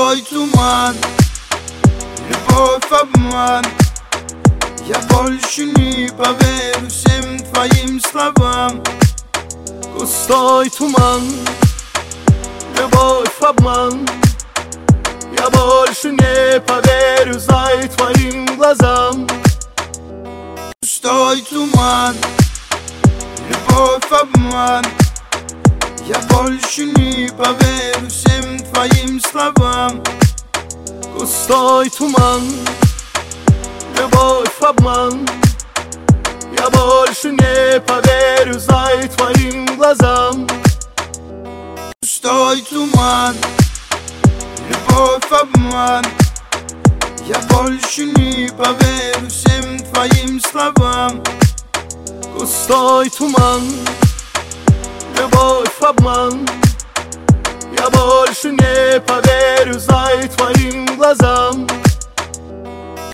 Густой туман, любовь, обман. Я больше не поверю всем твоим словам. Густой туман, любовь, обман. Я больше не поверю за твоим глазам. Густой туман, любовь, обман. Я больше не поверю всем твоим словам. Густой туман, любовь, обман. Я больше не поверю за твоим глазам. Густой туман, любовь, обман. Я больше не поверю всем твоим словам. Густой туман, любовь, обман. Я больше не поверю